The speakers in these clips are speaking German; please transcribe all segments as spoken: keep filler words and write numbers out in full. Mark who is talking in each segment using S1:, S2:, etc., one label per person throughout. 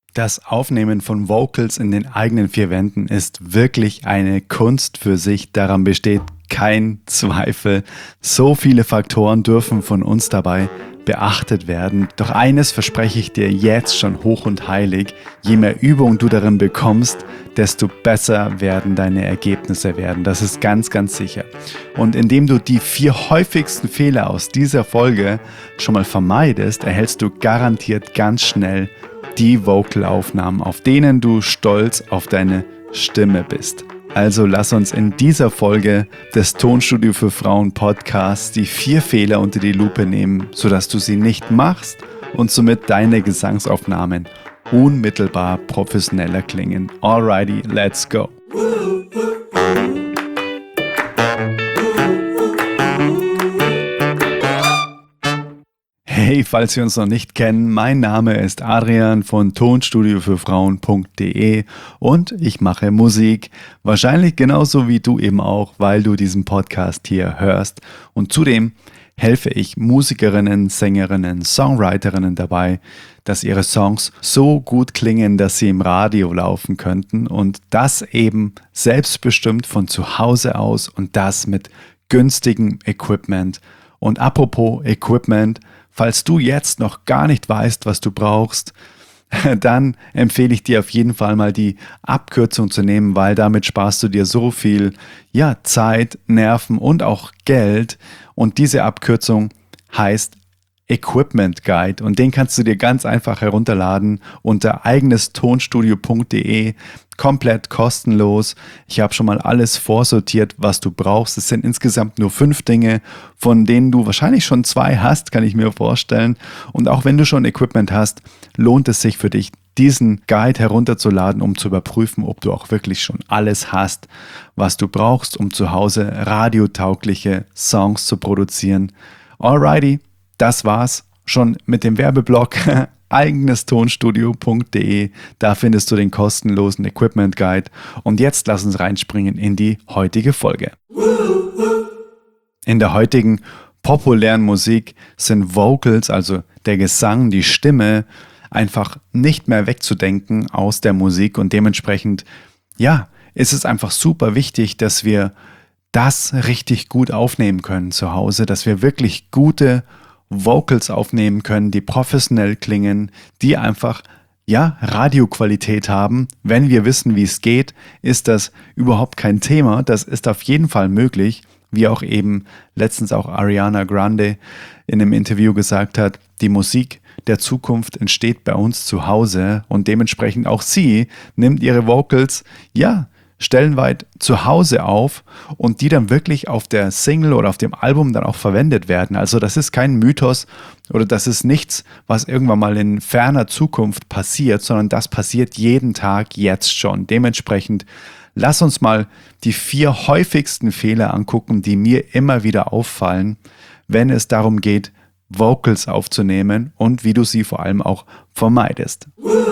S1: Das Aufnehmen von Vocals in den eigenen vier Wänden ist wirklich eine Kunst für sich. Daran besteht kein Zweifel. So viele Faktoren dürfen von uns dabei beachtet werden. Doch eines verspreche ich dir jetzt schon hoch und heilig. Je mehr Übung du darin bekommst, desto besser werden deine Ergebnisse werden. Das ist ganz, ganz sicher. Und indem du die vier häufigsten Fehler aus dieser Folge schon mal vermeidest, erhältst du garantiert ganz schnell die Vocalaufnahmen, auf denen du stolz auf deine Stimme bist. Also lass uns in dieser Folge des Tonstudio für Frauen Podcasts die vier Fehler unter die Lupe nehmen, sodass du sie nicht machst und somit deine Gesangsaufnahmen unmittelbar professioneller klingen. Alrighty, let's go! Hey, falls wir uns noch nicht kennen, mein Name ist Adrian von tonstudio für frauen punkt de und ich mache Musik, wahrscheinlich genauso wie du eben auch, weil du diesen Podcast hier hörst. Und zudem helfe ich Musikerinnen, Sängerinnen, Songwriterinnen dabei, dass ihre Songs so gut klingen, dass sie im Radio laufen könnten und das eben selbstbestimmt von zu Hause aus und das mit günstigem Equipment. Und apropos Equipment, falls du jetzt noch gar nicht weißt, was du brauchst, dann empfehle ich dir auf jeden Fall mal die Abkürzung zu nehmen, weil damit sparst du dir so viel ja, Zeit, Nerven und auch Geld. Und diese Abkürzung heißt Equipment Guide und den kannst du dir ganz einfach herunterladen unter eigenes tonstudio punkt de, komplett kostenlos. Ich habe schon mal alles vorsortiert, was du brauchst. Es sind insgesamt nur fünf Dinge, von denen du wahrscheinlich schon zwei hast, kann ich mir vorstellen. Und auch wenn du schon Equipment hast, lohnt es sich für dich, diesen Guide herunterzuladen, um zu überprüfen, ob du auch wirklich schon alles hast, was du brauchst, um zu Hause radiotaugliche Songs zu produzieren. Alrighty. Das war's schon mit dem Werbeblock eigenes tonstudio punkt de. Da findest du den kostenlosen Equipment Guide. Und jetzt lass uns reinspringen in die heutige Folge. In der heutigen populären Musik sind Vocals, also der Gesang, die Stimme, einfach nicht mehr wegzudenken aus der Musik. Und dementsprechend, ja, ist es einfach super wichtig, dass wir das richtig gut aufnehmen können zu Hause, dass wir wirklich gute Vocals aufnehmen können, die professionell klingen, die einfach, ja, Radioqualität haben. Wenn wir wissen, wie es geht, ist das überhaupt kein Thema. Das ist auf jeden Fall möglich, wie auch eben letztens auch Ariana Grande in einem Interview gesagt hat, die Musik der Zukunft entsteht bei uns zu Hause und dementsprechend auch sie nimmt ihre Vocals, ja, stellenweit zu Hause auf und die dann wirklich auf der Single oder auf dem Album dann auch verwendet werden. Also das ist kein Mythos oder das ist nichts, was irgendwann mal in ferner Zukunft passiert, sondern das passiert jeden Tag jetzt schon. Dementsprechend lass uns mal die vier häufigsten Fehler angucken, die mir immer wieder auffallen, wenn es darum geht, Vocals aufzunehmen und wie du sie vor allem auch vermeidest.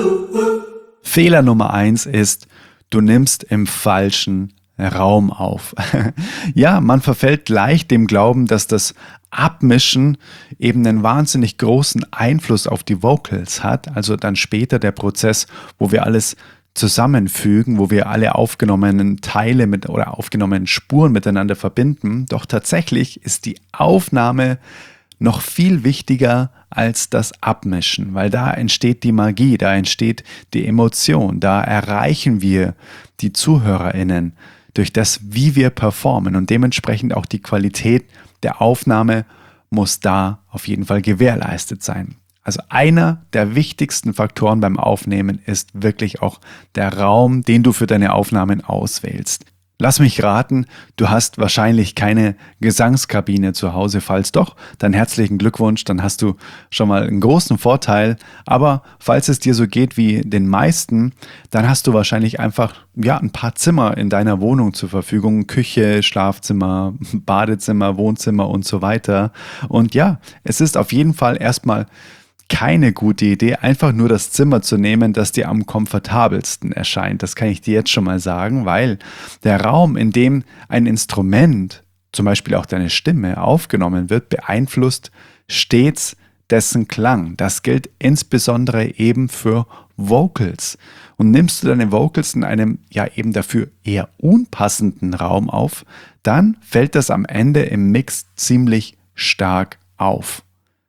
S1: Fehler Nummer eins ist, du nimmst im falschen Raum auf. Ja, man verfällt leicht dem Glauben, dass das Abmischen eben einen wahnsinnig großen Einfluss auf die Vocals hat. Also dann später der Prozess, wo wir alles zusammenfügen, wo wir alle aufgenommenen Teile mit oder aufgenommenen Spuren miteinander verbinden. Doch tatsächlich ist die Aufnahme noch viel wichtiger als das Abmischen, weil da entsteht die Magie, da entsteht die Emotion, da erreichen wir die ZuhörerInnen durch das, wie wir performen und dementsprechend auch die Qualität der Aufnahme muss da auf jeden Fall gewährleistet sein. Also einer der wichtigsten Faktoren beim Aufnehmen ist wirklich auch der Raum, den du für deine Aufnahmen auswählst. Lass mich raten, du hast wahrscheinlich keine Gesangskabine zu Hause. Falls doch, dann herzlichen Glückwunsch, dann hast du schon mal einen großen Vorteil. Aber falls es dir so geht wie den meisten, dann hast du wahrscheinlich einfach ja, ein paar Zimmer in deiner Wohnung zur Verfügung. Küche, Schlafzimmer, Badezimmer, Wohnzimmer und so weiter. Und ja, es ist auf jeden Fall erstmal keine gute Idee, einfach nur das Zimmer zu nehmen, das dir am komfortabelsten erscheint. Das kann ich dir jetzt schon mal sagen, weil der Raum, in dem ein Instrument, zum Beispiel auch deine Stimme, aufgenommen wird, beeinflusst stets dessen Klang. Das gilt insbesondere eben für Vocals. Und nimmst du deine Vocals in einem ja eben dafür eher unpassenden Raum auf, dann fällt das am Ende im Mix ziemlich stark auf.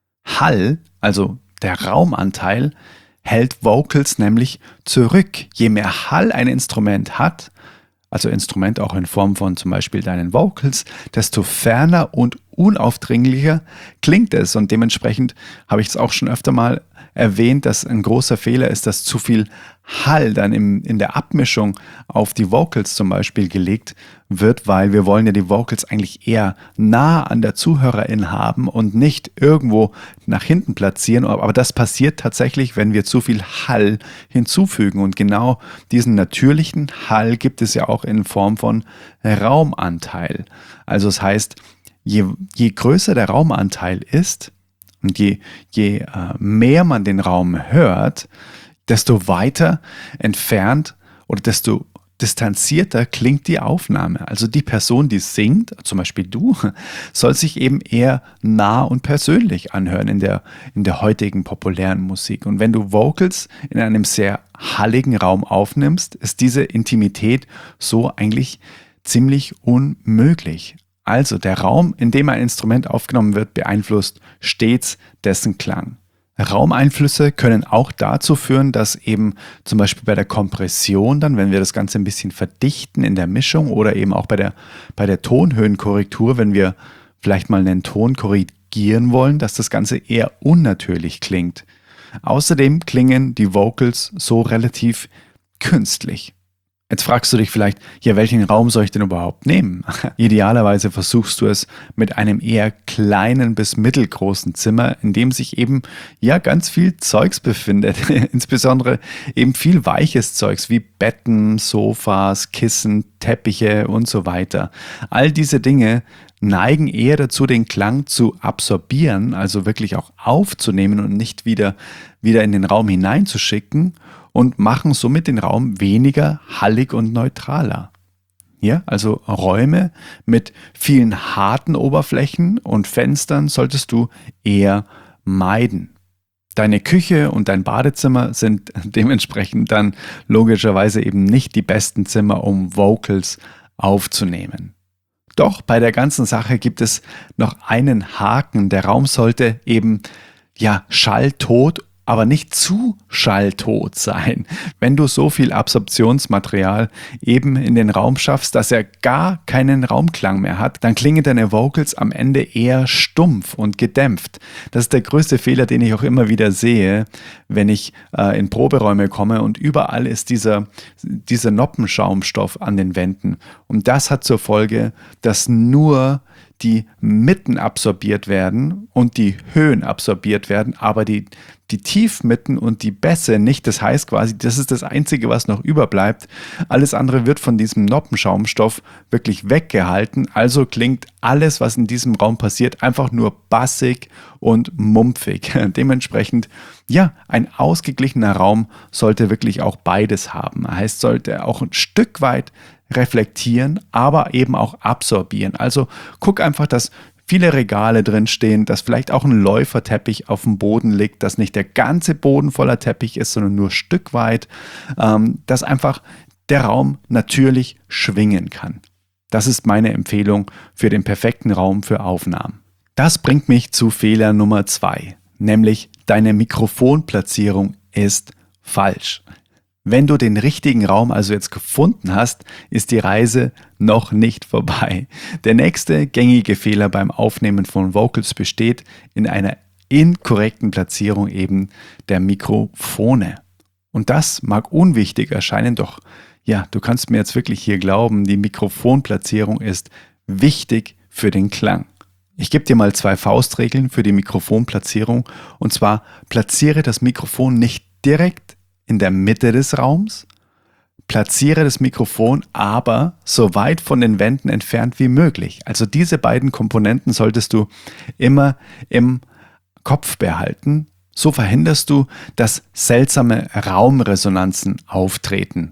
S1: Hall, also der Raumanteil, hält Vocals nämlich zurück. Je mehr Hall ein Instrument hat, also Instrument auch in Form von zum Beispiel deinen Vocals, desto ferner und unaufdringlicher klingt es. Und dementsprechend habe ich es auch schon öfter mal erwähnt, dass ein großer Fehler ist, dass zu viel Hall dann im, in der Abmischung auf die Vocals zum Beispiel gelegt wird, weil wir wollen ja die Vocals eigentlich eher nah an der Zuhörerin haben und nicht irgendwo nach hinten platzieren. Aber das passiert tatsächlich, wenn wir zu viel Hall hinzufügen. Und genau diesen natürlichen Hall gibt es ja auch in Form von Raumanteil. Also das heißt, je, je größer der Raumanteil ist, und je, je äh, mehr man den Raum hört, desto weiter entfernt oder desto distanzierter klingt die Aufnahme. Also die Person, die singt, zum Beispiel du, soll sich eben eher nah und persönlich anhören in der, in der heutigen populären Musik. Und wenn du Vocals in einem sehr halligen Raum aufnimmst, ist diese Intimität so eigentlich ziemlich unmöglich. Also der Raum, in dem ein Instrument aufgenommen wird, beeinflusst stets dessen Klang. Raumeinflüsse können auch dazu führen, dass eben zum Beispiel bei der Kompression dann, wenn wir das Ganze ein bisschen verdichten in der Mischung oder eben auch bei der, bei der Tonhöhenkorrektur, wenn wir vielleicht mal einen Ton korrigieren wollen, dass das Ganze eher unnatürlich klingt. Außerdem klingen die Vocals so relativ künstlich. Jetzt fragst du dich vielleicht, ja, welchen Raum soll ich denn überhaupt nehmen? Idealerweise versuchst du es mit einem eher kleinen bis mittelgroßen Zimmer, in dem sich eben ja ganz viel Zeugs befindet. Insbesondere eben viel weiches Zeugs wie Betten, Sofas, Kissen, Teppiche und so weiter. All diese Dinge neigen eher dazu, den Klang zu absorbieren, also wirklich auch aufzunehmen und nicht wieder, wieder in den Raum hineinzuschicken, und machen somit den Raum weniger hallig und neutraler. Ja, also Räume mit vielen harten Oberflächen und Fenstern solltest du eher meiden. Deine Küche und dein Badezimmer sind dementsprechend dann logischerweise eben nicht die besten Zimmer, um Vocals aufzunehmen. Doch bei der ganzen Sache gibt es noch einen Haken. Der Raum sollte eben ja schalltot, aber nicht zu schalltot sein. Wenn du so viel Absorptionsmaterial eben in den Raum schaffst, dass er gar keinen Raumklang mehr hat, dann klingen deine Vocals am Ende eher stumpf und gedämpft. Das ist der größte Fehler, den ich auch immer wieder sehe, wenn ich äh, in Proberäume komme und überall ist dieser, dieser Noppenschaumstoff an den Wänden. Und das hat zur Folge, dass nur die Mitten absorbiert werden und die Höhen absorbiert werden, aber die, die Tiefmitten und die Bässe nicht. Das heißt quasi, das ist das Einzige, was noch überbleibt. Alles andere wird von diesem Noppenschaumstoff wirklich weggehalten. Also klingt alles, was in diesem Raum passiert, einfach nur bassig und mumpfig. Dementsprechend, ja, ein ausgeglichener Raum sollte wirklich auch beides haben. Heißt, sollte auch ein Stück weit reflektieren, aber eben auch absorbieren. Also guck einfach, dass viele Regale drin stehen, dass vielleicht auch ein Läuferteppich auf dem Boden liegt, dass nicht der ganze Boden voller Teppich ist, sondern nur ein Stück weit, ähm, dass einfach der Raum natürlich schwingen kann. Das ist meine Empfehlung für den perfekten Raum für Aufnahmen. Das bringt mich zu Fehler Nummer zwei, nämlich deine Mikrofonplatzierung ist falsch. Wenn du den richtigen Raum also jetzt gefunden hast, ist die Reise noch nicht vorbei. Der nächste gängige Fehler beim Aufnehmen von Vocals besteht in einer inkorrekten Platzierung eben der Mikrofone. Und das mag unwichtig erscheinen, doch ja, du kannst mir jetzt wirklich hier glauben, die Mikrofonplatzierung ist wichtig für den Klang. Ich gebe dir mal zwei Faustregeln für die Mikrofonplatzierung, und zwar platziere das Mikrofon nicht direkt in der Mitte des Raums, platziere das Mikrofon aber so weit von den Wänden entfernt wie möglich. Also diese beiden Komponenten solltest du immer im Kopf behalten. So verhinderst du, dass seltsame Raumresonanzen auftreten.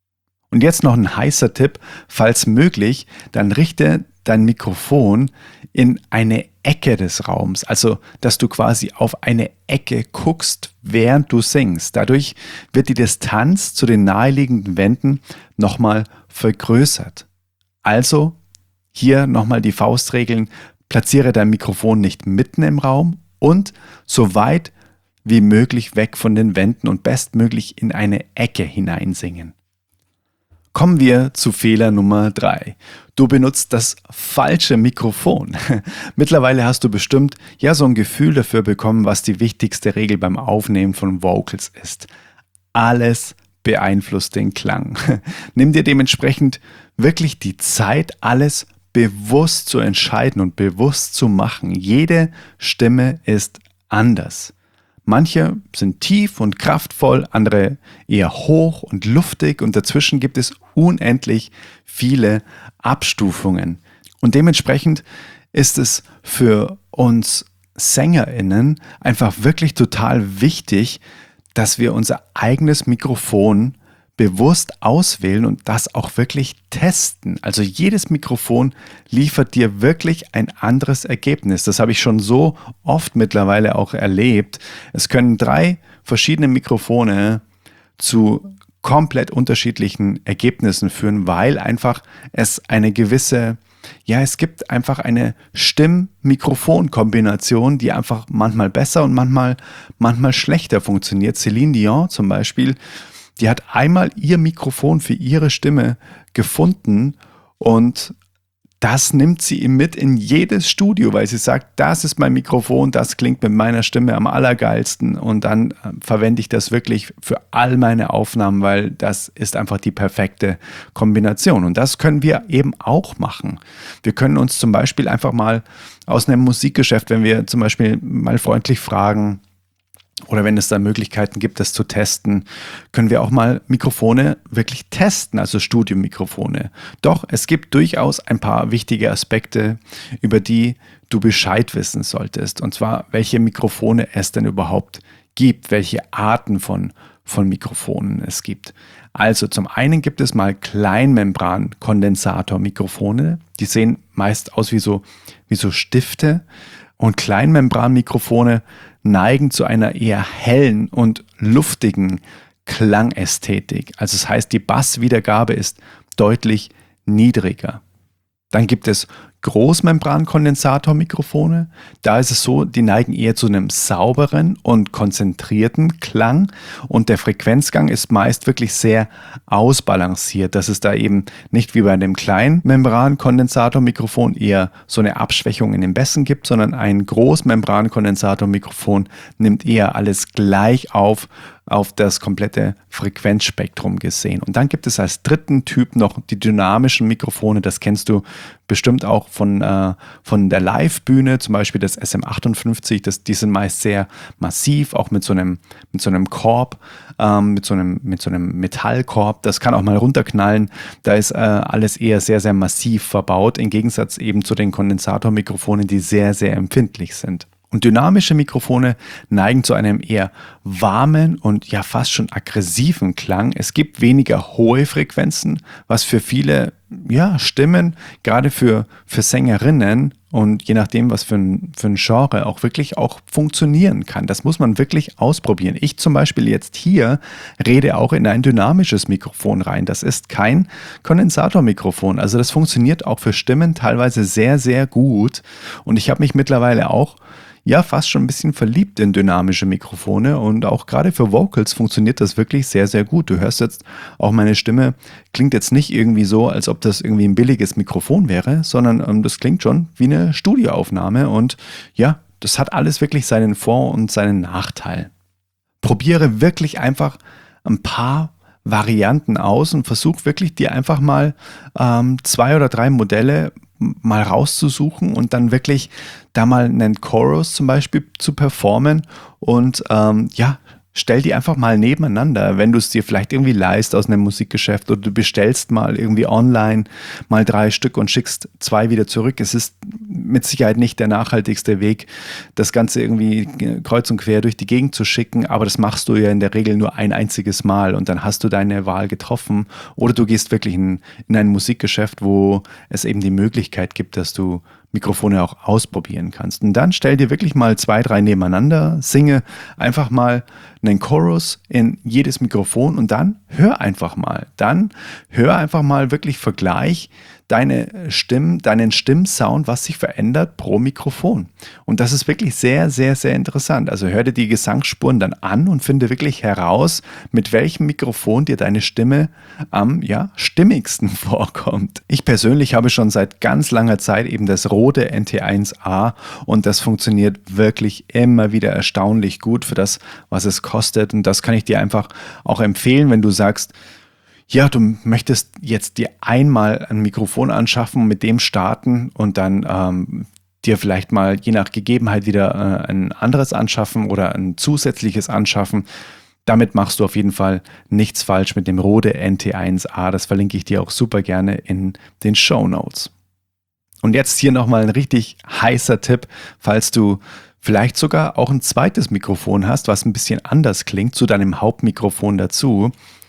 S1: Und jetzt noch ein heißer Tipp, falls möglich, dann richte dein Mikrofon in eine Ecke des Raums, also dass du quasi auf eine Ecke guckst, während du singst. Dadurch wird die Distanz zu den naheliegenden Wänden nochmal vergrößert. Also hier nochmal die Faustregeln: Platziere dein Mikrofon nicht mitten im Raum und so weit wie möglich weg von den Wänden und bestmöglich in eine Ecke hineinsingen. Kommen wir zu Fehler Nummer drei. Du benutzt das falsche Mikrofon. Mittlerweile hast du bestimmt ja so ein Gefühl dafür bekommen, was die wichtigste Regel beim Aufnehmen von Vocals ist. Alles beeinflusst den Klang. Nimm dir dementsprechend wirklich die Zeit, alles bewusst zu entscheiden und bewusst zu machen. Jede Stimme ist anders. Manche sind tief und kraftvoll, andere eher hoch und luftig und dazwischen gibt es unendlich viele Abstufungen. Und dementsprechend ist es für uns SängerInnen einfach wirklich total wichtig, dass wir unser eigenes Mikrofon bewusst auswählen und das auch wirklich testen. Also jedes Mikrofon liefert dir wirklich ein anderes Ergebnis. Das habe ich schon so oft mittlerweile auch erlebt. Es können drei verschiedene Mikrofone zu komplett unterschiedlichen Ergebnissen führen, weil einfach es eine gewisse, ja, es gibt einfach eine Stimm-Mikrofon-Kombination, die einfach manchmal besser und manchmal, manchmal schlechter funktioniert. Celine Dion zum Beispiel, die hat einmal ihr Mikrofon für ihre Stimme gefunden und das nimmt sie mit in jedes Studio, weil sie sagt, das ist mein Mikrofon, das klingt mit meiner Stimme am allergeilsten und dann äh, verwende ich das wirklich für all meine Aufnahmen, weil das ist einfach die perfekte Kombination und das können wir eben auch machen. Wir können uns zum Beispiel einfach mal aus einem Musikgeschäft, wenn wir zum Beispiel mal freundlich fragen, oder wenn es da Möglichkeiten gibt, das zu testen, können wir auch mal Mikrofone wirklich testen, also Studiomikrofone. Doch es gibt durchaus ein paar wichtige Aspekte, über die du Bescheid wissen solltest. Und zwar, welche Mikrofone es denn überhaupt gibt, welche Arten von, von Mikrofonen es gibt. Also zum einen gibt es mal Kleinmembran-Kondensatormikrofone. Die sehen meist aus wie so, wie so Stifte. Und Kleinmembranmikrofone neigen zu einer eher hellen und luftigen Klangästhetik. Also das heißt, die Basswiedergabe ist deutlich niedriger. Dann gibt es Großmembrankondensatormikrofone. Da ist es so, die neigen eher zu einem sauberen und konzentrierten Klang und der Frequenzgang ist meist wirklich sehr ausbalanciert, dass es da eben nicht wie bei dem kleinen Membrankondensatormikrofon eher so eine Abschwächung in den Bässen gibt, sondern ein Großmembrankondensatormikrofon nimmt eher alles gleich auf, auf das komplette Frequenzspektrum gesehen. Und dann gibt es als dritten Typ noch die dynamischen Mikrofone, das kennst du bestimmt auch von, äh, von der Live-Bühne, zum Beispiel das S M achtundfünfzig, das, die sind meist sehr massiv, auch mit so einem, mit so einem Korb, ähm, mit, so einem, mit so einem Metallkorb, das kann auch mal runterknallen, da ist äh, alles eher sehr, sehr massiv verbaut, im Gegensatz eben zu den Kondensatormikrofonen, die sehr, sehr empfindlich sind. Und dynamische Mikrofone neigen zu einem eher warmen und ja fast schon aggressiven Klang. Es gibt weniger hohe Frequenzen, was für viele ja, Stimmen, gerade für, für Sängerinnen und je nachdem, was für ein, für ein Genre auch wirklich auch funktionieren kann. Das muss man wirklich ausprobieren. Ich zum Beispiel jetzt hier rede auch in ein dynamisches Mikrofon rein. Das ist kein Kondensatormikrofon. Also das funktioniert auch für Stimmen teilweise sehr, sehr gut. Und ich habe mich mittlerweile auch ja fast schon ein bisschen verliebt in dynamische Mikrofone und auch gerade für Vocals funktioniert das wirklich sehr, sehr gut. Du hörst jetzt auch meine Stimme, klingt jetzt nicht irgendwie so, als ob das irgendwie ein billiges Mikrofon wäre, sondern ähm, das klingt schon wie eine Studioaufnahme und ja, das hat alles wirklich seinen Vor- und seinen Nachteil. Probiere wirklich einfach ein paar Varianten aus und versuch wirklich dir einfach mal ähm, zwei oder drei Modelle mal rauszusuchen und dann wirklich da mal einen Chorus zum Beispiel zu performen und ähm, ja, stell die einfach mal nebeneinander, wenn du es dir vielleicht irgendwie leist aus einem Musikgeschäft oder du bestellst mal irgendwie online mal drei Stück und schickst zwei wieder zurück. Es ist mit Sicherheit nicht der nachhaltigste Weg, das Ganze irgendwie kreuz und quer durch die Gegend zu schicken, aber das machst du ja in der Regel nur ein einziges Mal und dann hast du deine Wahl getroffen oder du gehst wirklich in, in ein Musikgeschäft, wo es eben die Möglichkeit gibt, dass du Mikrofone auch ausprobieren kannst. Und dann stell dir wirklich mal zwei, drei nebeneinander, singe einfach mal einen Chorus in jedes Mikrofon und dann hör einfach mal. Dann hör einfach mal wirklich Vergleich deine Stimm, deinen Stimmsound, was sich verändert pro Mikrofon. Und das ist wirklich sehr, sehr, sehr interessant. Also hör dir die Gesangsspuren dann an und finde wirklich heraus, mit welchem Mikrofon dir deine Stimme am ja, stimmigsten vorkommt. Ich persönlich habe schon seit ganz langer Zeit eben das Rode N T eins A und das funktioniert wirklich immer wieder erstaunlich gut für das, was es kostet. Und das kann ich dir einfach auch empfehlen, wenn du sagst, ja, du möchtest jetzt dir einmal ein Mikrofon anschaffen, mit dem starten und dann ähm, dir vielleicht mal je nach Gegebenheit wieder äh, ein anderes anschaffen oder ein zusätzliches anschaffen. Damit machst du auf jeden Fall nichts falsch mit dem Rode N T eins A. Das verlinke ich dir auch super gerne in den Shownotes. Und jetzt hier nochmal ein richtig heißer Tipp, falls du vielleicht sogar auch ein zweites Mikrofon hast, was ein bisschen anders klingt, zu deinem Hauptmikrofon dazu.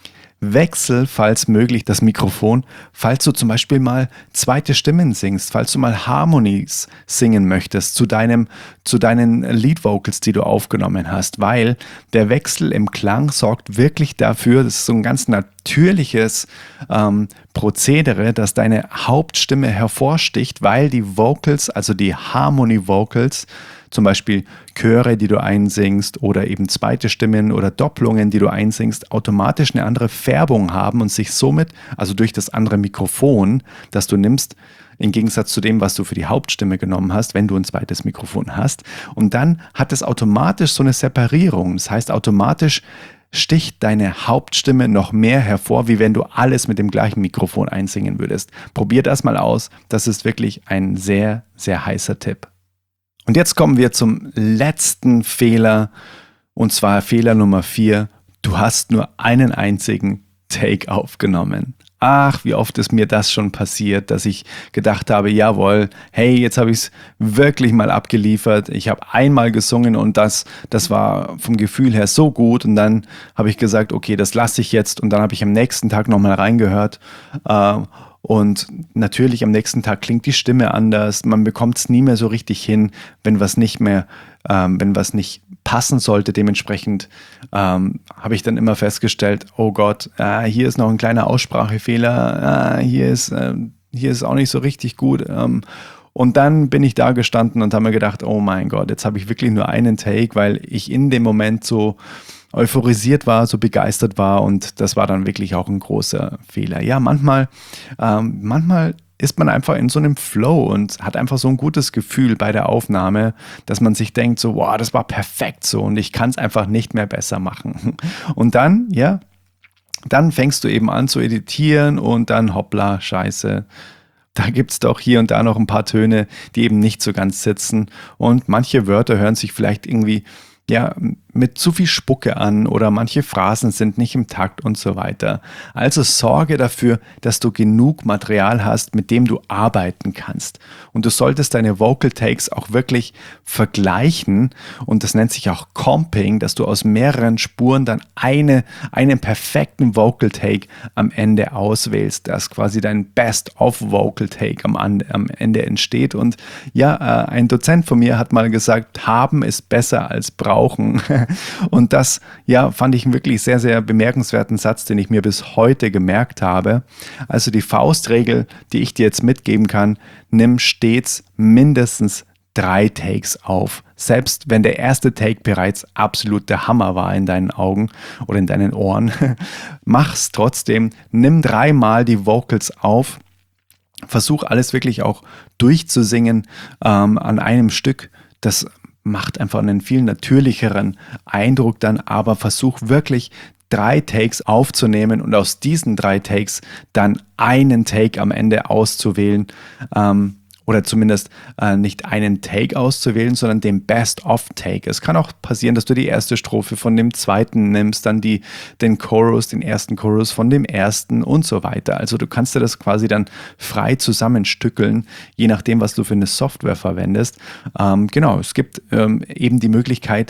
S1: Wechsel, falls möglich, das Mikrofon, falls du zum Beispiel mal zweite Stimmen singst, falls du mal Harmonies singen möchtest zu deinem, zu deinen Lead Vocals, die du aufgenommen hast, weil der Wechsel im Klang sorgt wirklich dafür, das ist so ein ganz natürliches ähm, Prozedere, dass deine Hauptstimme hervorsticht, weil die Vocals, also die Harmony Vocals, zum Beispiel Chöre, die du einsingst oder eben zweite Stimmen oder Doppelungen, die du einsingst, automatisch eine andere Färbung haben und sich somit, also durch das andere Mikrofon, das du nimmst, im Gegensatz zu dem, was du für die Hauptstimme genommen hast, wenn du ein zweites Mikrofon hast. Und dann hat es automatisch so eine Separierung. Das heißt, automatisch sticht deine Hauptstimme noch mehr hervor, wie wenn du alles mit dem gleichen Mikrofon einsingen würdest. Probier das mal aus. Das ist wirklich ein sehr, sehr heißer Tipp. Und jetzt kommen wir zum letzten Fehler, und zwar Fehler Nummer vier. Du hast nur einen einzigen Take aufgenommen. Ach, wie oft ist mir das schon passiert, dass ich gedacht habe, jawohl, hey, jetzt habe ich es wirklich mal abgeliefert. Ich habe einmal gesungen und das, das war vom Gefühl her so gut. Und dann habe ich gesagt, okay, das lasse ich jetzt. Und dann habe ich am nächsten Tag nochmal reingehört. Äh, Und natürlich am nächsten Tag klingt die Stimme anders. Man bekommt es nie mehr so richtig hin, wenn was nicht mehr, ähm, wenn was nicht passen sollte. Dementsprechend ähm, habe ich dann immer festgestellt, oh Gott, äh, hier ist noch ein kleiner Aussprachefehler, äh, hier ist, äh, hier ist auch nicht so richtig gut. Ähm, und dann bin ich da gestanden und habe mir gedacht, oh mein Gott, jetzt habe ich wirklich nur einen Take, weil ich in dem Moment so euphorisiert war, so begeistert war und das war dann wirklich auch ein großer Fehler. Ja, manchmal, ähm, manchmal ist man einfach in so einem Flow und hat einfach so ein gutes Gefühl bei der Aufnahme, dass man sich denkt so, wow, das war perfekt so und ich kann es einfach nicht mehr besser machen. Und dann, ja, dann fängst du eben an zu editieren und dann hoppla, scheiße. Da gibt es doch hier und da noch ein paar Töne, die eben nicht so ganz sitzen und manche Wörter hören sich vielleicht irgendwie ja, mit zu viel Spucke an oder manche Phrasen sind nicht im Takt und so weiter. Also sorge dafür, dass du genug Material hast, mit dem du arbeiten kannst. Und du solltest deine Vocal Takes auch wirklich vergleichen und das nennt sich auch Comping, dass du aus mehreren Spuren dann eine, einen perfekten Vocal Take am Ende auswählst, dass quasi dein Best-of Vocal Take am, am Ende entsteht. Und ja, äh, ein Dozent von mir hat mal gesagt, haben ist besser als brauchen. Und das, ja, fand ich einen wirklich sehr, sehr bemerkenswerten Satz, den ich mir bis heute gemerkt habe. Also die Faustregel, die ich dir jetzt mitgeben kann, nimm stets mindestens drei Takes auf. Selbst wenn der erste Take bereits absolut der Hammer war in deinen Augen oder in deinen Ohren, mach's trotzdem. Nimm dreimal die Vocals auf. Versuch alles wirklich auch durchzusingen ähm, an einem Stück. Das macht einfach einen viel natürlicheren Eindruck dann, aber versuch wirklich drei Takes aufzunehmen und aus diesen drei Takes dann einen Take am Ende auszuwählen. Ähm, oder zumindest äh, nicht einen Take auszuwählen, sondern den Best-of-Take. Es kann auch passieren, dass du die erste Strophe von dem zweiten nimmst, dann die, den Chorus, den ersten Chorus von dem ersten und so weiter. Also du kannst dir das quasi dann frei zusammenstückeln, je nachdem, was du für eine Software verwendest. Ähm, genau, es gibt ähm, eben die Möglichkeit,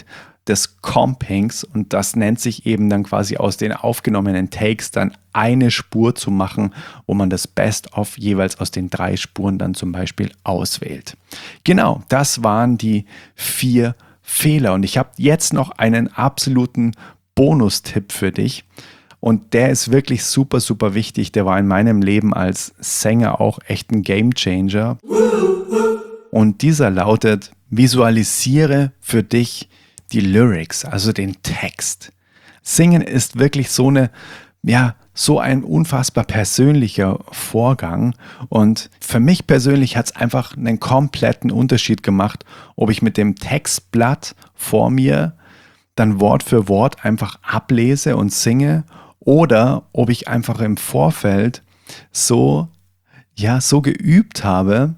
S1: des Compings und das nennt sich eben dann quasi aus den aufgenommenen Takes dann eine Spur zu machen, wo man das Best-of jeweils aus den drei Spuren dann zum Beispiel auswählt. Genau, das waren die vier Fehler und ich habe jetzt noch einen absoluten Bonustipp für dich. Und der ist wirklich super, super wichtig. Der war in meinem Leben als Sänger auch echt ein Gamechanger. Und dieser lautet: Visualisiere für dich die Lyrics, also den Text. Singen ist wirklich so eine, ja, so ein unfassbar persönlicher Vorgang. Und für mich persönlich hat es einfach einen kompletten Unterschied gemacht, ob ich mit dem Textblatt vor mir dann Wort für Wort einfach ablese und singe, oder ob ich einfach im Vorfeld so, ja, so geübt habe,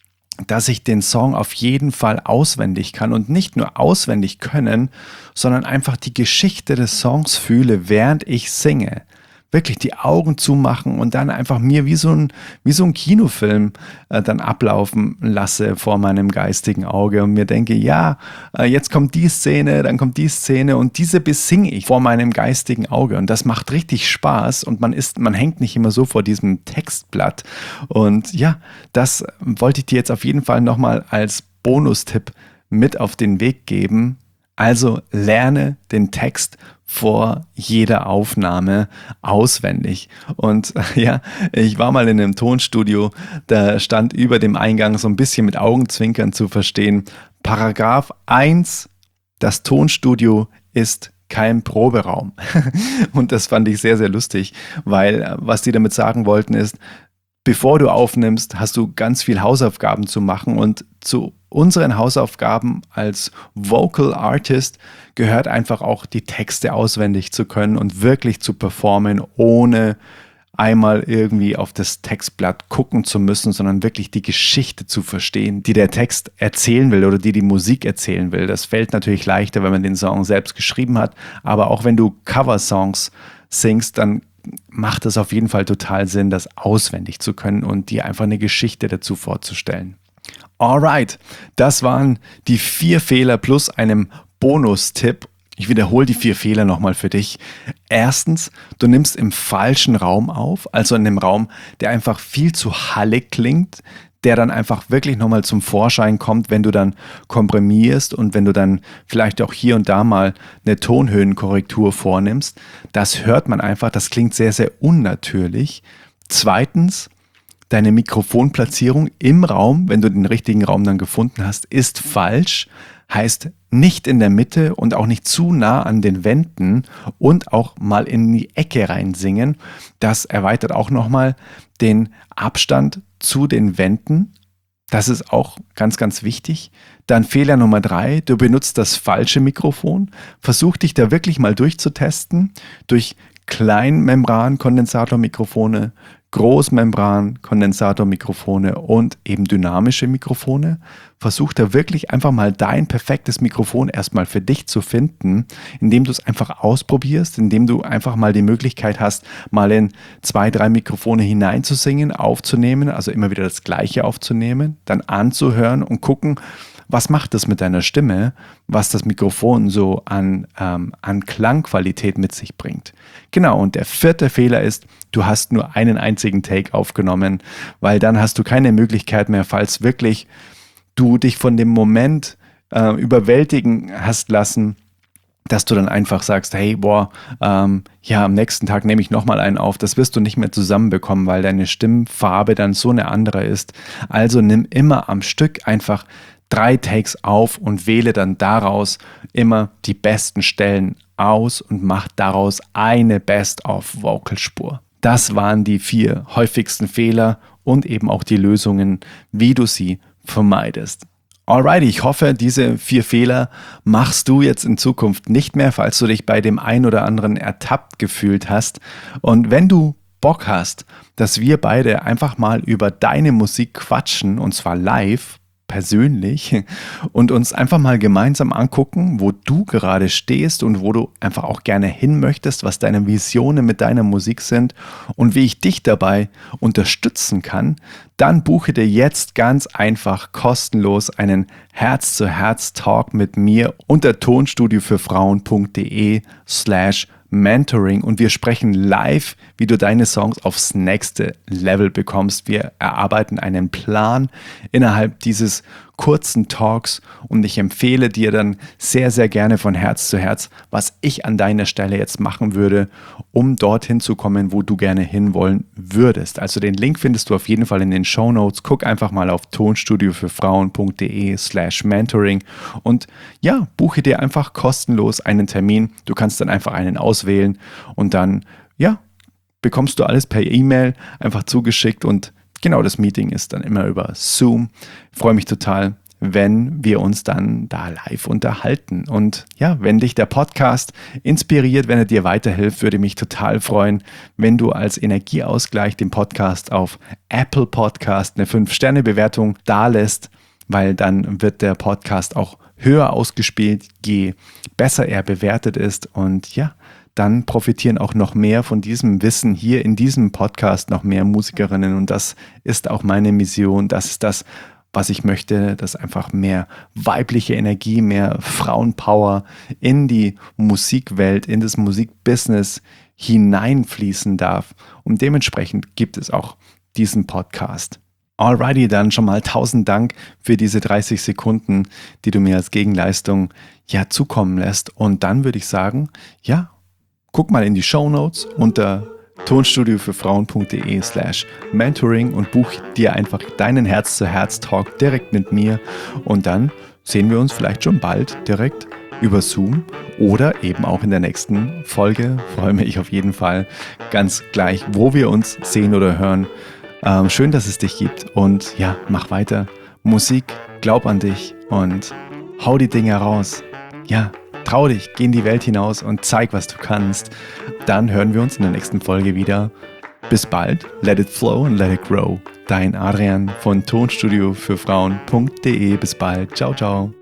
S1: dass ich den Song auf jeden Fall auswendig kann und nicht nur auswendig können, sondern einfach die Geschichte des Songs fühle, während ich singe. Wirklich die Augen zumachen und dann einfach mir wie so ein, wie so ein Kinofilm äh, dann ablaufen lasse vor meinem geistigen Auge und mir denke, ja, äh, jetzt kommt die Szene, dann kommt die Szene und diese besinge ich vor meinem geistigen Auge und das macht richtig Spaß und man ist, man hängt nicht immer so vor diesem Textblatt und ja, das wollte ich dir jetzt auf jeden Fall nochmal als Bonustipp mit auf den Weg geben. Also lerne den Text vor jeder Aufnahme auswendig. Und ja, ich war mal in einem Tonstudio, da stand über dem Eingang so ein bisschen mit Augenzwinkern zu verstehen: Paragraph eins, das Tonstudio ist kein Proberaum. Und das fand ich sehr, sehr lustig, weil was die damit sagen wollten ist, bevor du aufnimmst, hast du ganz viel Hausaufgaben zu machen und zu unseren Hausaufgaben als Vocal Artist gehört einfach auch die Texte auswendig zu können und wirklich zu performen, ohne einmal irgendwie auf das Textblatt gucken zu müssen, sondern wirklich die Geschichte zu verstehen, die der Text erzählen will oder die die Musik erzählen will. Das fällt natürlich leichter, wenn man den Song selbst geschrieben hat, aber auch wenn du Cover-Songs singst, dann macht es auf jeden Fall total Sinn, das auswendig zu können und dir einfach eine Geschichte dazu vorzustellen. Alright, das waren die vier Fehler plus einem Bonustipp. Ich wiederhole die vier Fehler nochmal für dich. Erstens, du nimmst im falschen Raum auf, also in einem Raum, der einfach viel zu hallig klingt, der dann einfach wirklich nochmal zum Vorschein kommt, wenn du dann komprimierst und wenn du dann vielleicht auch hier und da mal eine Tonhöhenkorrektur vornimmst. Das hört man einfach, das klingt sehr, sehr unnatürlich. Zweitens, deine Mikrofonplatzierung im Raum, wenn du den richtigen Raum dann gefunden hast, ist falsch. Heißt nicht in der Mitte und auch nicht zu nah an den Wänden und auch mal in die Ecke rein singen. Das erweitert auch nochmal den Abstand zu den Wänden. Das ist auch ganz, ganz wichtig. Dann Fehler Nummer drei, du benutzt das falsche Mikrofon. Versuch dich da wirklich mal durchzutesten durch Kleinmembran-Kondensatormikrofone, Großmembran-Kondensatormikrofone und eben dynamische Mikrofone. Versuch da wirklich einfach mal dein perfektes Mikrofon erstmal für dich zu finden, indem du es einfach ausprobierst, indem du einfach mal die Möglichkeit hast, mal in zwei, drei Mikrofone hineinzusingen, aufzunehmen, also immer wieder das Gleiche aufzunehmen, dann anzuhören und gucken, was macht das mit deiner Stimme, was das Mikrofon so an, ähm, an Klangqualität mit sich bringt. Genau, und der vierte Fehler ist, du hast nur einen einzigen Take aufgenommen, weil dann hast du keine Möglichkeit mehr, falls wirklich du dich von dem Moment äh, überwältigen hast lassen, dass du dann einfach sagst, hey, boah, ähm, ja, am nächsten Tag nehme ich nochmal einen auf. Das wirst du nicht mehr zusammenbekommen, weil deine Stimmfarbe dann so eine andere ist. Also nimm immer am Stück einfach drei Takes auf und wähle dann daraus immer die besten Stellen aus und mach daraus eine Best-of-Vocal-Spur. Das waren die vier häufigsten Fehler und eben auch die Lösungen, wie du sie vermeidest. Alrighty, ich hoffe, diese vier Fehler machst du jetzt in Zukunft nicht mehr, falls du dich bei dem einen oder anderen ertappt gefühlt hast. Und wenn du Bock hast, dass wir beide einfach mal über deine Musik quatschen, und zwar live, persönlich und uns einfach mal gemeinsam angucken, wo du gerade stehst und wo du einfach auch gerne hin möchtest, was deine Visionen mit deiner Musik sind und wie ich dich dabei unterstützen kann, dann buche dir jetzt ganz einfach kostenlos einen Herz-zu-Herz-Talk mit mir unter tonstudiofürfrauen.de slash Mentoring und wir sprechen live, wie du deine Songs aufs nächste Level bekommst. Wir erarbeiten einen Plan innerhalb dieses kurzen Talks und ich empfehle dir dann sehr, sehr gerne von Herz zu Herz, was ich an deiner Stelle jetzt machen würde, um dorthin zu kommen, wo du gerne hinwollen würdest. Also den Link findest du auf jeden Fall in den Shownotes. Guck einfach mal auf tonstudiofürfrauen.de slash Mentoring und ja, buche dir einfach kostenlos einen Termin. Du kannst dann einfach einen auswählen und dann, ja, bekommst du alles per E-Mail einfach zugeschickt und genau, das Meeting ist dann immer über Zoom. Ich freue mich total, wenn wir uns dann da live unterhalten. Und ja, wenn dich der Podcast inspiriert, wenn er dir weiterhilft, würde mich total freuen, wenn du als Energieausgleich den Podcast auf Apple Podcast eine fünf Sterne Bewertung dalässt, weil dann wird der Podcast auch höher ausgespielt, je besser er bewertet ist. Und ja, dann profitieren auch noch mehr von diesem Wissen hier in diesem Podcast, noch mehr Musikerinnen. Und das ist auch meine Mission. Das ist das, was ich möchte, dass einfach mehr weibliche Energie, mehr Frauenpower in die Musikwelt, in das Musikbusiness hineinfließen darf. Und dementsprechend gibt es auch diesen Podcast. Alrighty, dann schon mal tausend Dank für diese dreißig Sekunden, die du mir als Gegenleistung ja zukommen lässt. Und dann würde ich sagen, ja, guck mal in die Shownotes unter tonstudiofürfrauen.de slash Mentoring und buch dir einfach deinen Herz-zu-Herz-Talk direkt mit mir und dann sehen wir uns vielleicht schon bald direkt über Zoom oder eben auch in der nächsten Folge. Freue mich auf jeden Fall ganz gleich, wo wir uns sehen oder hören. Ähm, schön, dass es dich gibt und ja, mach weiter. Musik, glaub an dich und hau die Dinge raus. Ja, trau dich, geh in die Welt hinaus und zeig, was du kannst. Dann hören wir uns in der nächsten Folge wieder. Bis bald, let it flow and let it grow. Dein Adrian von tonstudiofürfrauen.de. Bis bald, ciao, ciao.